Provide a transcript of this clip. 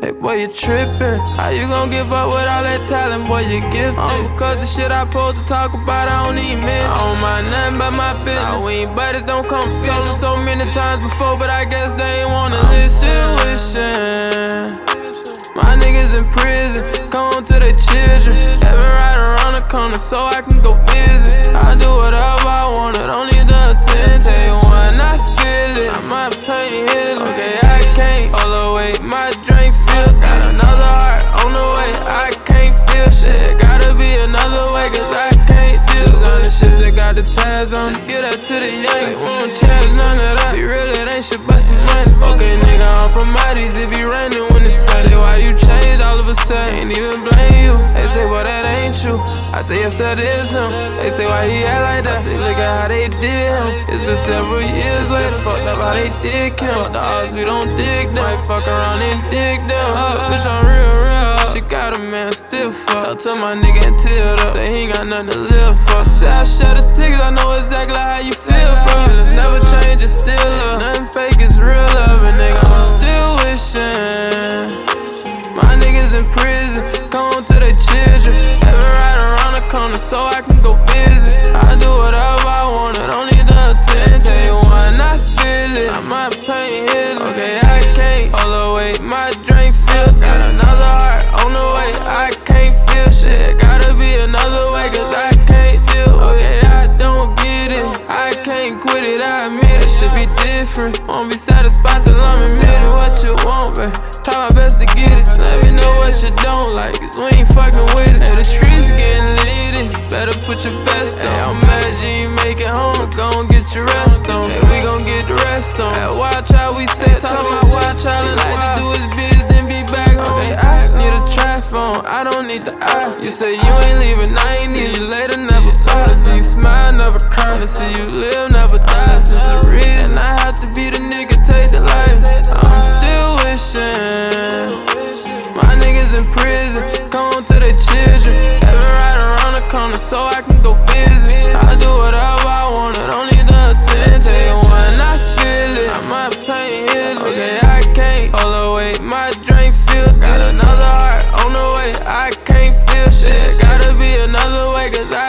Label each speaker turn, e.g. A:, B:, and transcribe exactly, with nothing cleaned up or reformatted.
A: Hey boy, you trippin'. How you gon' give up with all that talent, boy, you gifted. Oh, cause the shit I supposed to talk about, I don't even mention. I don't mind nothing but my business. Nah, we ain't buddies, don't come fish. Told them so many times before, but I guess they ain't wanna I'm listen. Still wishing my niggas in prison, come home to their children. Let me ride around the corner so I can go visit. I do whatever I want, don't need the attention. Tell you when I feel it, I might pain hit. Okay, I can't hold away, my drink filled. Got another heart on the way, I can't feel shit. Gotta be another way, cause I can't deal. On the shit that got the ties on, just get that to the Yankees. We don't charge none of that, be real, it ain't shit but some money. Okay, nigga, I'm from Mighty's, it be raining when it's sunny. Say why you changed all of a sudden, ain't even blame you. They say, well, that ain't true. I say, yes, that is him. They say, why he act like that? I say, look at how they did him. It's been several years later, fucked up how they did him. Fuck the odds, we don't dig them. Might fuck around and dig them up. Bitch, I'm real, real. She got a man still fuck. Talk to my nigga and teared up. Say he ain't got nothing to live for. Say I share the tickets, I know exactly how you feel, bro. It's never change, it's still love. Nothing fake, it's real love, and nigga, I'm still wishing my niggas in prison, come home to their children. Let me ride around the corner so I can go visit. I do whatever I want, don't need the attention. Tell you when I feel it, I might pain hit. Okay, I can't hold away, my drink filled. Got another heart on the way, I can't feel shit. Gotta be another way, cause I can't deal. Okay, I don't get it, I can't quit it, I admit it. Should be different, won't be satisfied till I'm admitted. What you want, babe? Try my best to get it. Let me know what you don't like, cause we ain't fucking with it. Hey, the streets getting litty, better put your vest on. Hey, I'm mad you ain't make it home, gon' get your rest on. Hey, we gon' get the rest on. Hey, watch how we set, talk about watch how he like to do his biz, then be back home. Okay, I need a trap phone, I don't need the eye. You say you ain't leaving, I ain't see you later, never thought. I see you smile, never cry. I see you live, never die. Since a reason I have to be the nigga, take the life. I'm still wishing my niggas in prison, come home to their children. Let me ride around the corner so I can go visit. I do whatever I want, don't need the attention. Tell you when I feel it, I might pain hit. Okay, I can't hold away, my drink filled. Got another heart on the way, I can't feel shit. Gotta be another way, cause I